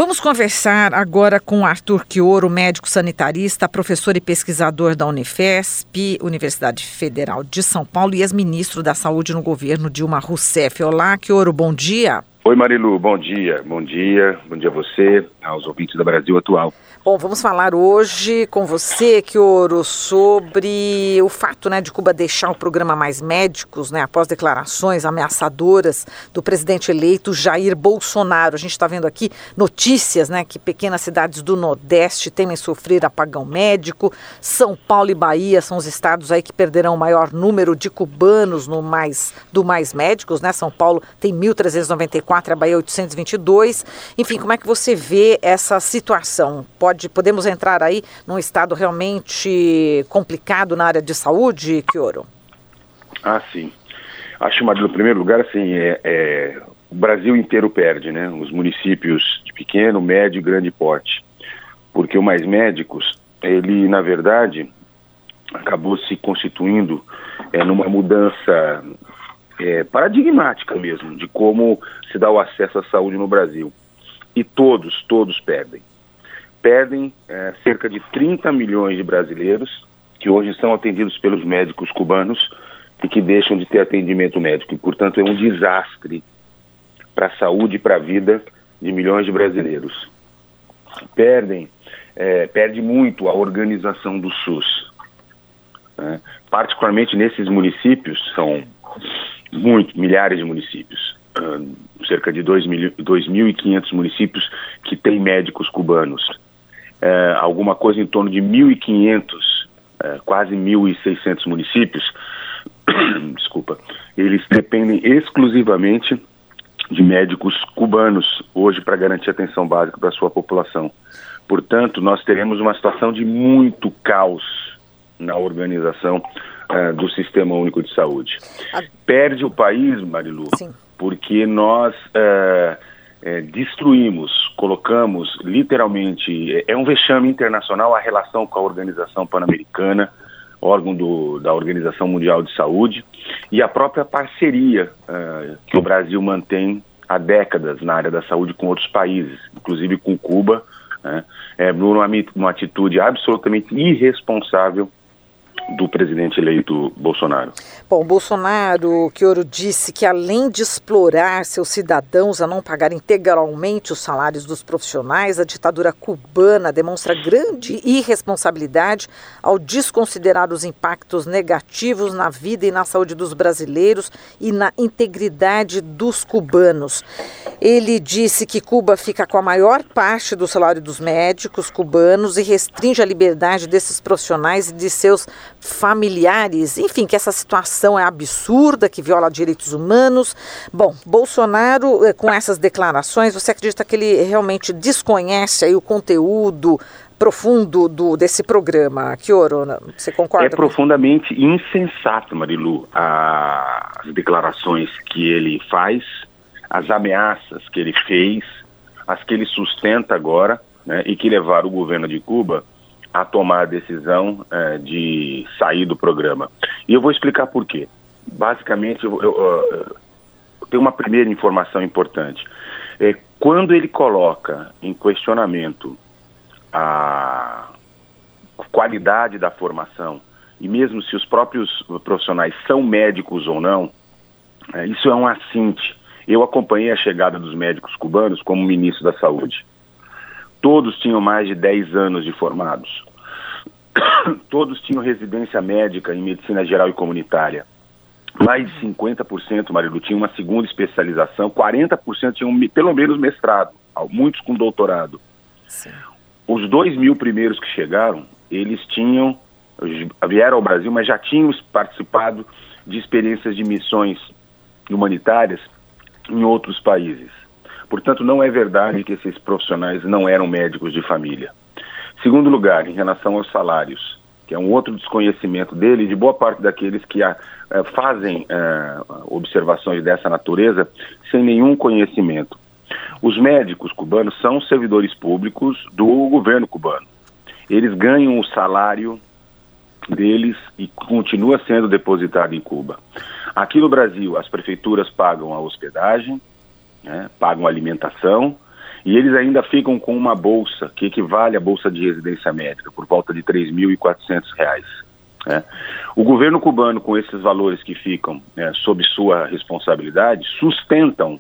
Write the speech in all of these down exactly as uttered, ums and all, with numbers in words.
Vamos conversar agora com Arthur Chioro, médico sanitarista, professor e pesquisador da Unifesp, Universidade Federal de São Paulo, e ex-ministro da Saúde no governo Dilma Rousseff. Olá, Chioro, bom dia. Oi, Marilu, bom dia. Bom dia, bom dia a você, aos ouvintes da Brasil Atual. Bom, vamos falar hoje com você, Chioro, sobre o fato, né, de Cuba deixar o programa Mais Médicos, né, após declarações ameaçadoras do presidente eleito Jair Bolsonaro. A gente está vendo aqui notícias, né, que pequenas cidades do Nordeste temem sofrer apagão médico. São Paulo e Bahia são os estados aí que perderão o maior número de cubanos no mais, do Mais Médicos, né? São Paulo tem mil trezentos e noventa e quatro, a Bahia oitocentos e vinte e dois. Enfim, como é que você vê essa situação? Pode Podemos entrar aí num estado realmente complicado na área de saúde, Chioro? Ah, sim. Acho, Marilu, no primeiro lugar, assim, é, é, o Brasil inteiro perde, né? Os municípios de pequeno, médio e grande porte. Porque o Mais Médicos, ele, na verdade, acabou se constituindo é, numa mudança é, paradigmática mesmo, de como se dá o acesso à saúde no Brasil. E todos, todos perdem. Perdem é, cerca de trinta milhões de brasileiros que hoje são atendidos pelos médicos cubanos e que deixam de ter atendimento médico. E, portanto, é um desastre para a saúde e para a vida de milhões de brasileiros. Perdem, é, perde muito a organização do SUS. Né? Particularmente nesses municípios, são muitos, milhares de municípios. Uh, cerca de dois mil e quinhentos municípios que têm médicos cubanos. Uh, alguma coisa em torno de mil e quinhentos, uh, quase mil e seiscentos municípios, desculpa, eles dependem exclusivamente de médicos cubanos hoje para garantir atenção básica para a sua população. Portanto, nós teremos uma situação de muito caos na organização uh, do Sistema Único de Saúde. Perde o país, Marilu, Sim. porque nós uh, uh, destruímos, colocamos literalmente, é um vexame internacional a relação com a Organização Pan-Americana, órgão do, da Organização Mundial de Saúde, e a própria parceria uh, que o Brasil mantém há décadas na área da saúde com outros países, inclusive com Cuba, né, é, numa, uma atitude absolutamente irresponsável do presidente eleito Bolsonaro. Bom, Bolsonaro, Chioro, disse que além de explorar seus cidadãos a não pagar integralmente os salários dos profissionais, a ditadura cubana demonstra grande irresponsabilidade ao desconsiderar os impactos negativos na vida e na saúde dos brasileiros e na integridade dos cubanos. Ele disse que Cuba fica com a maior parte do salário dos médicos cubanos e restringe a liberdade desses profissionais e de seus familiares. Enfim, que essa situação é absurda, que viola direitos humanos. Bom, Bolsonaro, com essas declarações, você acredita que ele realmente desconhece aí o conteúdo profundo do, desse programa? Chioro, você concorda? É profundamente insensato, Marilu, as declarações que ele faz, as ameaças que ele fez, as que ele sustenta agora, né, e que levaram o governo de Cuba a tomar a decisão é, de sair do programa. E eu vou explicar por quê. Basicamente, eu, eu, eu, eu tenho uma primeira informação importante. É, quando ele coloca em questionamento a qualidade da formação, e mesmo se os próprios profissionais são médicos ou não, é, isso é um assinte. Eu acompanhei a chegada dos médicos cubanos como ministro da Saúde. Todos tinham mais de dez anos de formados. Todos tinham residência médica em medicina geral e comunitária. Mais de cinquenta por cento, Marilu, tinham uma segunda especialização, quarenta por cento tinham pelo menos mestrado, muitos com doutorado. Sim. Os dois mil primeiros que chegaram, eles tinham, vieram ao Brasil, mas já tinham participado de experiências de missões humanitárias em outros países. Portanto, não é verdade que esses profissionais não eram médicos de família. Segundo lugar, em relação aos salários, que é um outro desconhecimento dele e de boa parte daqueles que a, a, fazem a, observações dessa natureza sem nenhum conhecimento. Os médicos cubanos são servidores públicos do governo cubano. Eles ganham o salário deles e continua sendo depositado em Cuba. Aqui no Brasil, as prefeituras pagam a hospedagem, né, pagam a alimentação, E eles ainda ficam com uma bolsa, que equivale à bolsa de residência médica, por volta de três mil e quatrocentos reais. Né? O governo cubano, com esses valores que ficam né, sob sua responsabilidade, sustentam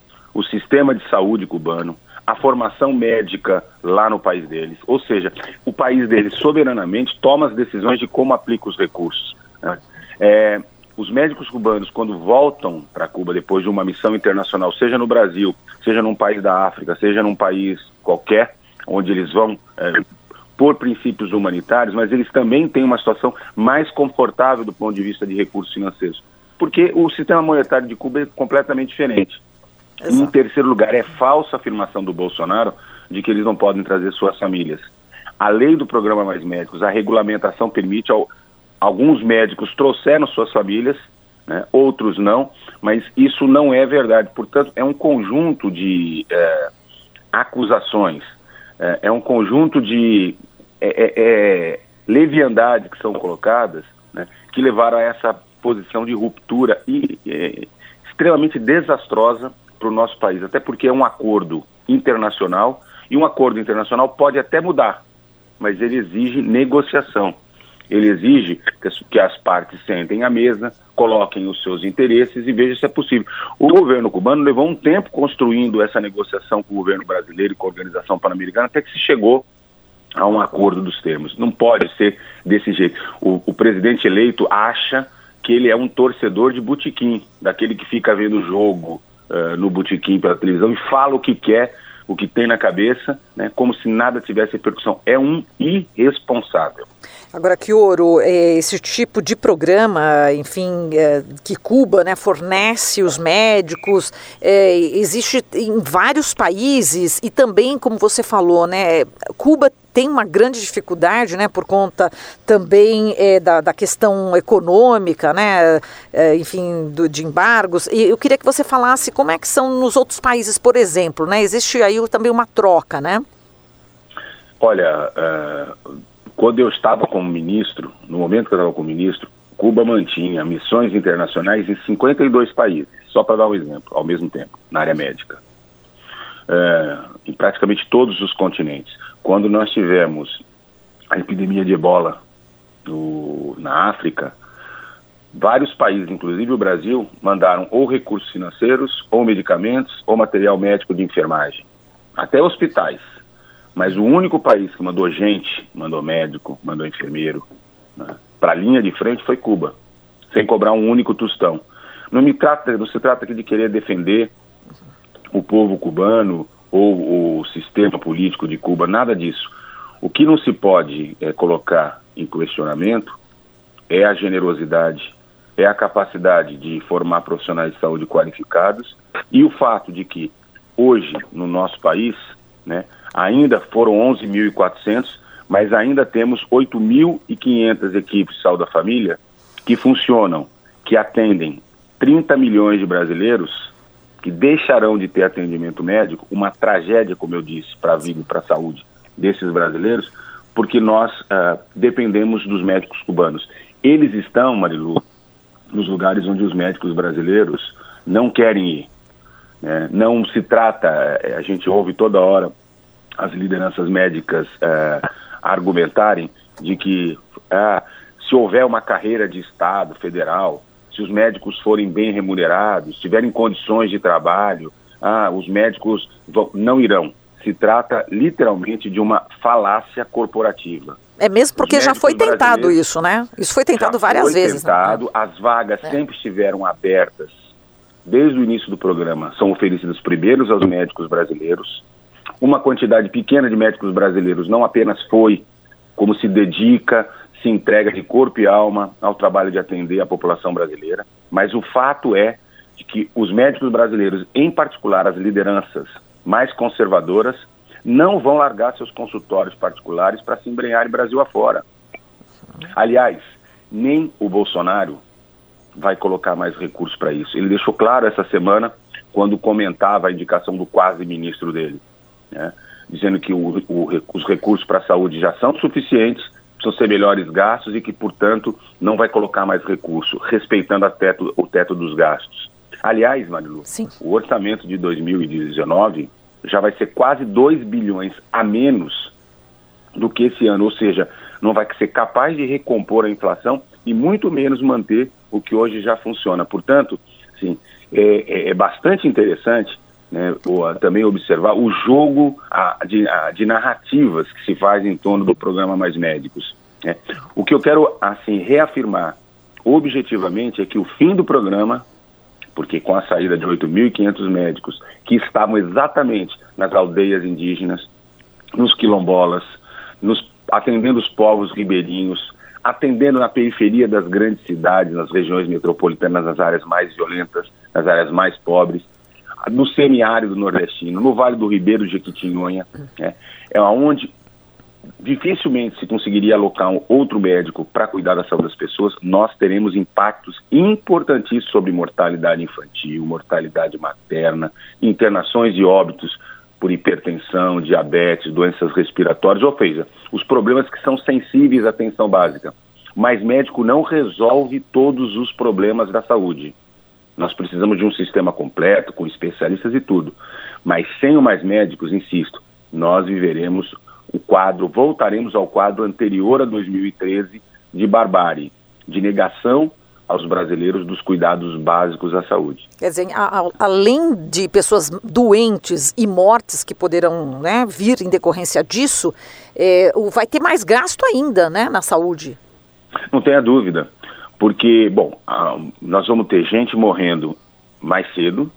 o sistema de saúde cubano, a formação médica lá no país deles. Ou seja, o país deles soberanamente toma as decisões de como aplica os recursos. Né? É, os médicos cubanos, quando voltam para Cuba depois de uma missão internacional, seja no Brasil, seja num país da África, seja num país qualquer, onde eles vão... É, por princípios humanitários, mas eles também têm uma situação mais confortável do ponto de vista de recursos financeiros, porque o sistema monetário de Cuba é completamente diferente. Exato. Em terceiro lugar, é falsa a afirmação do Bolsonaro de que eles não podem trazer suas famílias. A lei do programa Mais Médicos, a regulamentação permite, ao, alguns médicos trouxeram suas famílias, né, outros não, mas isso não é verdade. Portanto, é um conjunto de é, acusações, é, é um conjunto de É, é, é, leviandades que são colocadas, né, que levaram a essa posição de ruptura e, é, extremamente desastrosa para o nosso país, até porque é um acordo internacional, e um acordo internacional pode até mudar, mas ele exige negociação, ele exige que as, que as partes sentem à mesa, coloquem os seus interesses e vejam se é possível. O governo cubano levou um tempo construindo essa negociação com o governo brasileiro e com a Organização Pan-Americana, até que se chegou a um acordo dos termos. Não pode ser desse jeito. O, o presidente eleito acha que ele é um torcedor de botequim, daquele que fica vendo o jogo uh, no botequim pela televisão e fala o que quer, o que tem na cabeça, né, como se nada tivesse repercussão. É um irresponsável. Agora, Chioro, esse tipo de programa, enfim, que Cuba, né, fornece os médicos, é, existe em vários países e também, como você falou, né, Cuba tem uma grande dificuldade, né, por conta também é, da, da questão econômica, né, é, enfim, do, de embargos. E eu queria que você falasse como é que são nos outros países, por exemplo, né, existe aí também uma troca, né? Olha, uh, quando eu estava como ministro, no momento que eu estava como ministro, Cuba mantinha missões internacionais em cinquenta e dois países, só para dar um exemplo, ao mesmo tempo, na área médica. Uh, em praticamente todos os continentes. Quando nós tivemos a epidemia de ebola no, na África, vários países, inclusive o Brasil, mandaram ou recursos financeiros, ou medicamentos, ou material médico de enfermagem, até hospitais. Mas o único país que mandou gente, mandou médico, mandou enfermeiro, né, para a linha de frente foi Cuba, sem cobrar um único tostão. Não, me trata, não se trata aqui de querer defender o povo cubano ou o sistema político de Cuba, nada disso. O que não se pode é, colocar em questionamento é a generosidade, é a capacidade de formar profissionais de saúde qualificados e o fato de que hoje, no nosso país, né, ainda foram onze mil e quatrocentos, mas ainda temos oito mil e quinhentas equipes de saúde da família que funcionam, que atendem trinta milhões de brasileiros que deixarão de ter atendimento médico, uma tragédia, como eu disse, para a vida e para a saúde desses brasileiros, porque nós uh, dependemos dos médicos cubanos. Eles estão, Marilu, nos lugares onde os médicos brasileiros não querem ir. Né? Não se trata, a gente ouve toda hora as lideranças médicas uh, argumentarem de que uh, se houver uma carreira de Estado, federal, se os médicos forem bem remunerados, tiverem condições de trabalho, ah, os médicos vão, não irão. Se trata literalmente de uma falácia corporativa. É mesmo porque já foi tentado isso, né? Isso foi tentado várias foi vezes. Tentado, né? As vagas é. sempre estiveram abertas desde o início do programa. São oferecidas primeiros aos médicos brasileiros. Uma quantidade pequena de médicos brasileiros não apenas foi, como se dedica, se entrega de corpo e alma ao trabalho de atender a população brasileira, mas o fato é de que os médicos brasileiros, em particular as lideranças mais conservadoras, não vão largar seus consultórios particulares para se embrenharem Brasil afora. Aliás, nem o Bolsonaro vai colocar mais recursos para isso. Ele deixou claro essa semana, quando comentava a indicação do quase ministro dele, né, dizendo que o, o, os recursos para a saúde já são suficientes, precisam ser melhores gastos e que, portanto, não vai colocar mais recurso, respeitando a teto, o teto dos gastos. Aliás, Marilu, Sim. o orçamento de dois mil e dezenove já vai ser quase dois bilhões a menos do que esse ano, ou seja, não vai ser capaz de recompor a inflação e muito menos manter o que hoje já funciona. Portanto, sim, é, é bastante interessante, né, ou, também observar o jogo a, de, a, de narrativas que se faz em torno do programa Mais Médicos. Né. O que eu quero assim reafirmar objetivamente é que o fim do programa, porque com a saída de oito mil e quinhentos médicos que estavam exatamente nas aldeias indígenas, nos quilombolas, nos, atendendo os povos ribeirinhos, atendendo na periferia das grandes cidades, nas regiões metropolitanas, nas áreas mais violentas, nas áreas mais pobres, no semiárido nordestino, no Vale do Ribeiro de Jequitinhonha, né, é onde dificilmente se conseguiria alocar um outro médico para cuidar da saúde das pessoas. Nós teremos impactos importantíssimos sobre mortalidade infantil, mortalidade materna, internações e óbitos por hipertensão, diabetes, doenças respiratórias, ou seja, os problemas que são sensíveis à atenção básica. Mas médico não resolve todos os problemas da saúde. Nós precisamos de um sistema completo, com especialistas e tudo. Mas sem o Mais Médicos, insisto, nós viveremos o quadro, voltaremos ao quadro anterior a dois mil e treze de barbárie, de negação aos brasileiros dos cuidados básicos à saúde. Quer dizer, a, a, além de pessoas doentes e mortes que poderão, né, vir em decorrência disso, é, vai ter mais gasto ainda, né, na saúde. Não tenha dúvida, porque, bom, a, nós vamos ter gente morrendo mais cedo,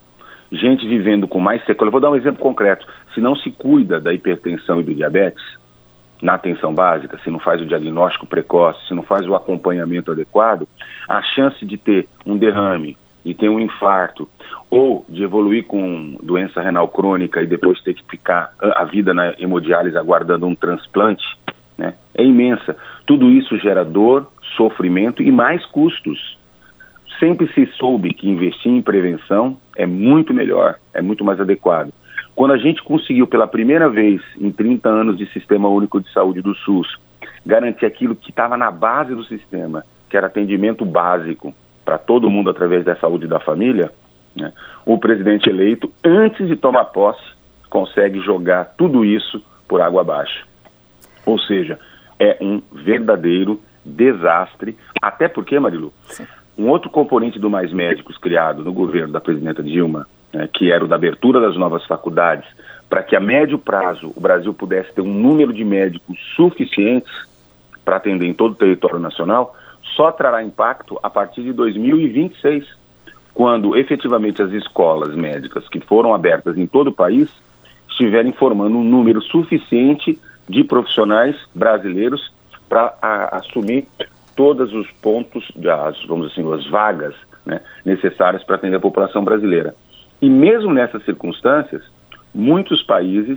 gente vivendo com mais sequela. Eu vou dar um exemplo concreto. Se não se cuida da hipertensão e do diabetes, na atenção básica, se não faz o diagnóstico precoce, se não faz o acompanhamento adequado, a chance de ter um derrame, de ter um infarto, ou de evoluir com doença renal crônica e depois ter que ficar a vida na hemodiálise aguardando um transplante, né, é imensa. Tudo isso gera dor, sofrimento e mais custos. Sempre se soube que investir em prevenção é muito melhor, é muito mais adequado. Quando a gente conseguiu pela primeira vez em trinta anos de Sistema Único de Saúde do SUS, garantir aquilo que estava na base do sistema, que era atendimento básico para todo mundo através da saúde da família, né, o presidente eleito, antes de tomar posse, consegue jogar tudo isso por água abaixo. Ou seja, é um verdadeiro desastre, até porque, Marilu, Sim. um outro componente do Mais Médicos criado no governo da presidenta Dilma, né, que era o da abertura das novas faculdades, para que a médio prazo o Brasil pudesse ter um número de médicos suficientes para atender em todo o território nacional, só trará impacto a partir de dois mil e vinte e seis, quando efetivamente as escolas médicas que foram abertas em todo o país estiverem formando um número suficiente de profissionais brasileiros para assumir todos os pontos, as, vamos dizer assim, as vagas, né, necessárias para atender a população brasileira. E mesmo nessas circunstâncias, muitos países,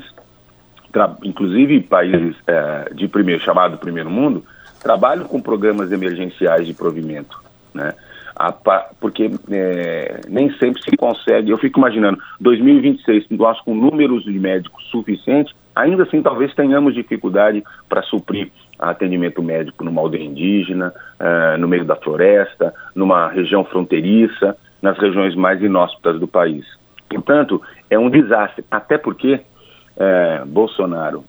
inclusive países é, de primeiro, chamado primeiro mundo, trabalham com programas emergenciais de provimento, né? A, porque é, nem sempre se consegue. Eu fico imaginando, dois mil e vinte e seis, nós com números de médicos suficientes, ainda assim talvez tenhamos dificuldade para suprir atendimento médico numa aldeia indígena, uh, no meio da floresta, numa região fronteiriça, nas regiões mais inóspitas do país. Portanto, é um desastre, até porque uh, Bolsonaro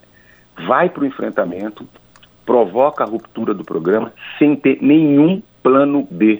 vai para o enfrentamento, provoca a ruptura do programa sem ter nenhum plano B.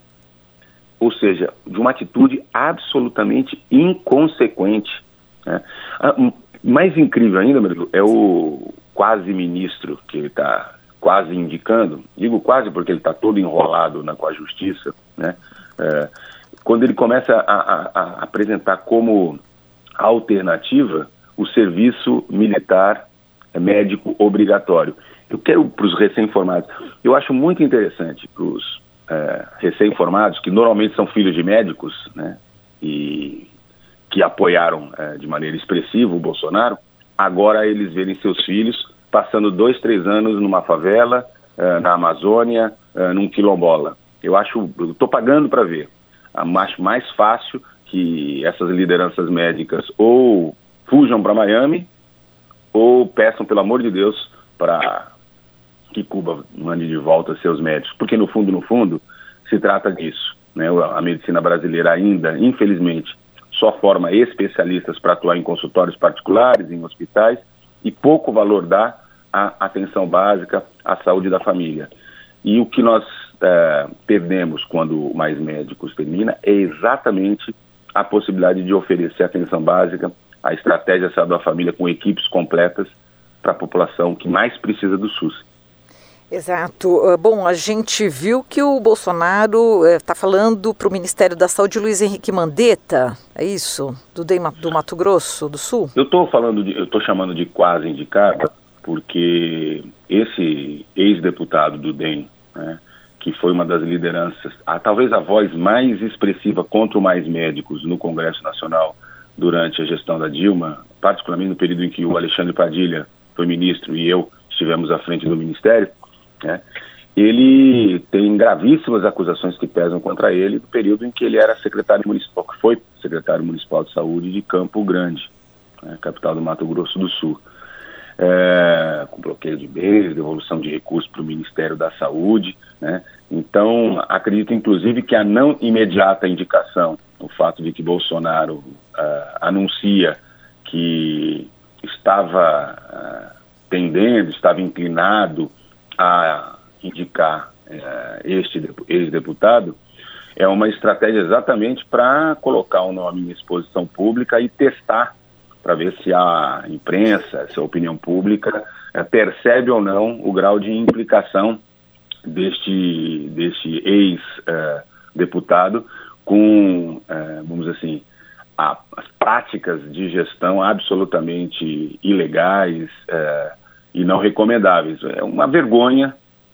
Ou seja, de uma atitude absolutamente inconsequente, né? Uh, mais incrível ainda, Marilu, é o quase ministro que ele está quase indicando, digo quase porque ele está todo enrolado na, com a justiça, né? É, quando ele começa a, a, a apresentar como alternativa o serviço militar médico obrigatório. Eu quero para os recém-formados, eu acho muito interessante para os é, recém-formados, que normalmente são filhos de médicos, né, e que apoiaram é, de maneira expressiva o Bolsonaro, agora eles verem seus filhos passando dois, três anos numa favela, uh, na Amazônia, uh, num quilombola. Eu acho, eu estou pagando para ver. Acho mais fácil que essas lideranças médicas ou fujam para Miami ou peçam, pelo amor de Deus, para que Cuba mande de volta seus médicos. Porque no fundo, no fundo, se trata disso, né? A medicina brasileira ainda, infelizmente, só forma especialistas para atuar em consultórios particulares, em hospitais, e pouco valor dá à atenção básica, à saúde da família. E o que nós é, perdemos quando Mais Médicos termina é exatamente a possibilidade de oferecer atenção básica, a estratégia de saúde da família com equipes completas para a população que mais precisa do SUS. Exato. Bom, a gente viu que o Bolsonaro está uh, falando para o Ministério da Saúde, Luiz Henrique Mandetta, é isso? Do, D E M, do Mato Grosso do Sul? Eu estou falando, de, eu estou chamando de quase indicado, porque esse ex-deputado do D E M, né, que foi uma das lideranças, a, talvez a voz mais expressiva contra o Mais Médicos no Congresso Nacional durante a gestão da Dilma, particularmente no período em que o Alexandre Padilha foi ministro e eu estivemos à frente do Ministério, né, ele tem gravíssimas acusações que pesam contra ele no período em que ele era secretário municipal, que foi secretário municipal de saúde de Campo Grande, né, capital do Mato Grosso do Sul, é, com bloqueio de bens, devolução de recursos para o Ministério da Saúde, né. Então, acredito inclusive que a não imediata indicação, o fato de que Bolsonaro uh, anuncia que estava uh, tendendo, estava inclinado a indicar uh, este ex-deputado, é uma estratégia exatamente para colocar o nome em exposição pública e testar, para ver se a imprensa, se a opinião pública uh, percebe ou não o grau de implicação deste, deste ex-deputado uh, com, uh, vamos dizer assim, a, as práticas de gestão absolutamente ilegais uh, e não recomendáveis. É uma vergonha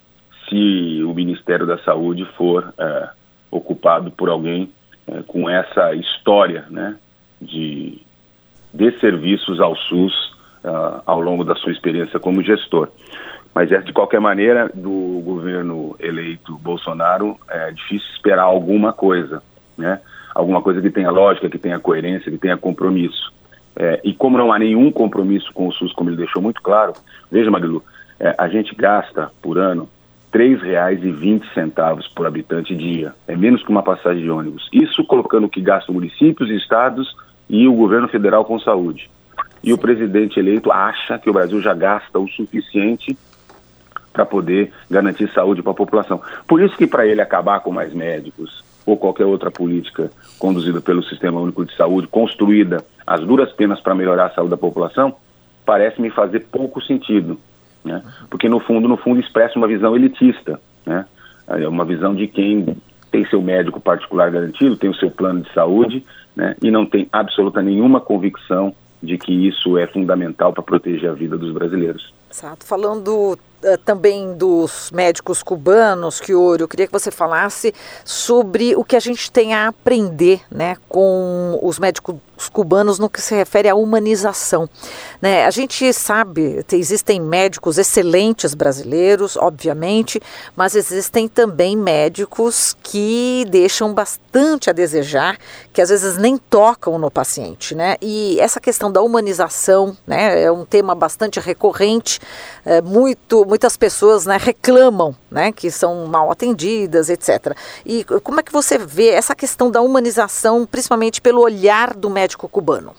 se o Ministério da Saúde for uh, ocupado por alguém uh, com essa história, né, de desserviços ao SUS uh, ao longo da sua experiência como gestor. Mas, é, de qualquer maneira, do governo eleito Bolsonaro, é difícil esperar alguma coisa, né? Alguma coisa que tenha lógica, que tenha coerência, que tenha compromisso. É, e como não há nenhum compromisso com o SUS, como ele deixou muito claro, veja, Marilu, é, a gente gasta por ano três reais e vinte centavos por habitante dia. É menos que uma passagem de ônibus. Isso colocando o que gastam municípios, estados e o governo federal com saúde. E Sim. o presidente eleito acha que o Brasil já gasta o suficiente para poder garantir saúde para a população. Por isso que para ele acabar com Mais Médicos ou qualquer outra política conduzida pelo Sistema Único de Saúde, construída às duras penas para melhorar a saúde da população, parece me fazer pouco sentido, né? Porque no fundo, no fundo expressa uma visão elitista, né? É uma visão de quem tem seu médico particular garantido, tem o seu plano de saúde, né? E não tem absoluta nenhuma convicção de que isso é fundamental para proteger a vida dos brasileiros. Exato. Falando uh, também dos médicos cubanos, Chioro, eu queria que você falasse sobre o que a gente tem a aprender, né, com os médicos cubanos no que se refere à humanização, né? A gente sabe que existem médicos excelentes brasileiros, obviamente, mas existem também médicos que deixam bastante a desejar, que às vezes nem tocam no paciente, né? E essa questão da humanização, né, é um tema bastante recorrente. É, muito, muitas pessoas, né, reclamam, né, que são mal atendidas, etcétera. E como é que você vê essa questão da humanização, principalmente pelo olhar do médico cubano?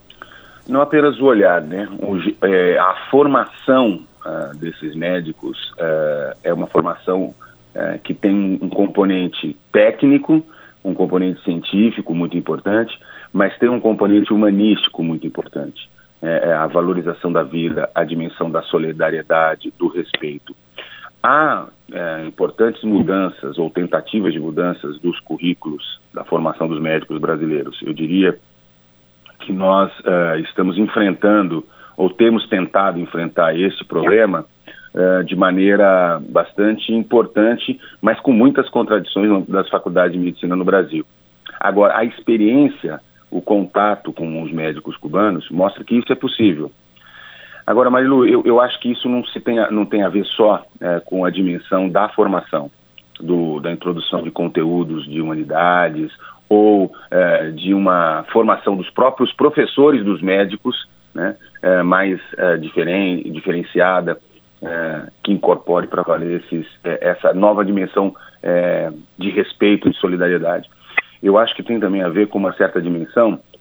Não apenas o olhar, né? O, é, a formação uh, desses médicos uh, é uma formação uh, que tem um componente técnico, um componente científico muito importante, mas tem um componente humanístico muito importante. É, a valorização da vida, a dimensão da solidariedade, do respeito. Há é, importantes mudanças ou tentativas de mudanças dos currículos da formação dos médicos brasileiros. Eu diria que nós é, estamos enfrentando ou temos tentado enfrentar esse problema é, de maneira bastante importante, mas com muitas contradições das faculdades de medicina no Brasil. Agora, a experiência, o contato com os médicos cubanos mostra que isso é possível. Agora, Marilu, eu, eu acho que isso não, se tem, a, não tem a ver só é, com a dimensão da formação, do, da introdução de conteúdos de humanidades ou é, de uma formação dos próprios professores dos médicos, né, é, mais é, diferen, diferenciada, é, que incorpore para valer esses, é, essa nova dimensão é, de respeito e de solidariedade. Eu acho que tem também a ver com uma certa dimensão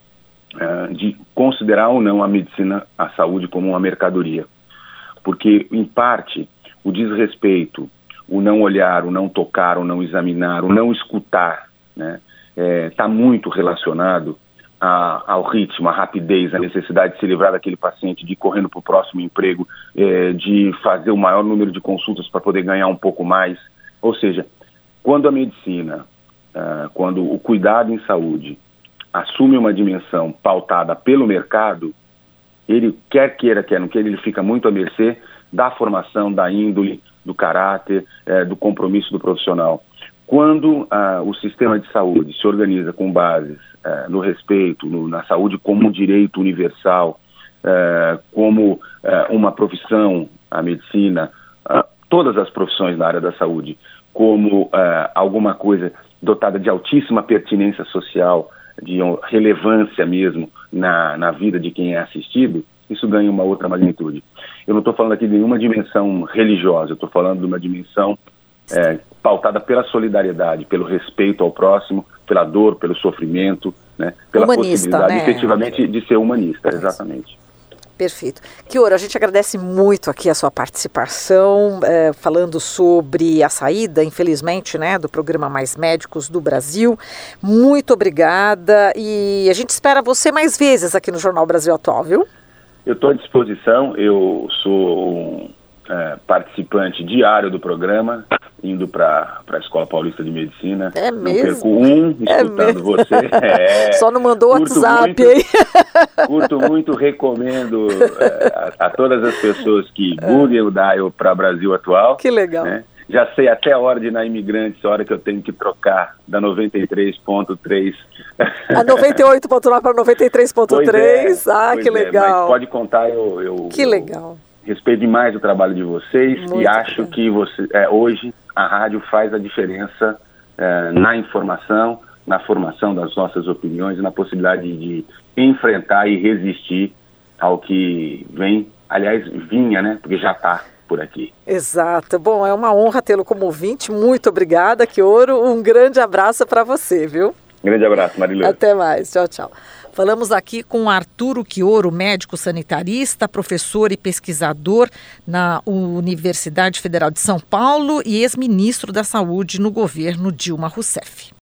uh, de considerar ou não a medicina, a saúde como uma mercadoria. Porque, em parte, o desrespeito, o não olhar, o não tocar, o não examinar, o não escutar, né, está muito relacionado a, ao ritmo, à rapidez, à necessidade de se livrar daquele paciente, de ir correndo para o próximo emprego, é, de fazer o maior número de consultas para poder ganhar um pouco mais. Ou seja, quando a medicina, uh, quando o cuidado em saúde assume uma dimensão pautada pelo mercado, ele quer queira, quer não queira, ele fica muito à mercê da formação, da índole, do caráter, eh, do compromisso do profissional. Quando ah, o sistema de saúde se organiza com bases eh, no respeito, no, na saúde como um direito universal, eh, como eh, uma profissão, a medicina, ah, todas as profissões na área da saúde, como ah, alguma coisa dotada de altíssima pertinência social, de relevância mesmo na, na vida de quem é assistido, isso ganha uma outra magnitude. Eu não estou falando aqui de nenhuma dimensão religiosa, eu estou falando de uma dimensão é, pautada pela solidariedade, pelo respeito ao próximo, pela dor, pelo sofrimento, né, pela humanista, possibilidade, né? efetivamente, de ser humanista, exatamente. Perfeito. Kiora, a gente agradece muito aqui a sua participação, é, falando sobre a saída, infelizmente, né, do programa Mais Médicos do Brasil. Muito obrigada e a gente espera você mais vezes aqui no Jornal Brasil Atual, viu? Eu estou à disposição, eu sou um é, participante diário do programa, indo para a Escola Paulista de Medicina. É não mesmo? perco um, escutando é você. É, Só não mandou o WhatsApp, muito, hein? Curto muito, recomendo é, a, a todas as pessoas que buguem o dial para Brasil Atual. Que legal. Né? Já sei até a hora de ir na Imigrantes, a hora que eu tenho que trocar da noventa e três ponto três. A noventa e oito ponto nove para noventa e três ponto três. É, ah, que é, legal. Mas pode contar, eu, eu, que legal. eu respeito demais o trabalho de vocês. Muito e acho bem. que você, é, hoje a rádio faz a diferença é, na informação, na formação das nossas opiniões e na possibilidade de, de enfrentar e resistir ao que vem, aliás, vinha, né? Porque já está por aqui. Exato. Bom, é uma honra tê-lo como ouvinte. Muito obrigada, Kioro. Um grande abraço para você, viu? Grande abraço, Marilê. Até mais. Tchau, tchau. Falamos aqui com Arturo Kioro, médico sanitarista, professor e pesquisador na Universidade Federal de São Paulo e ex-ministro da Saúde no governo Dilma Rousseff.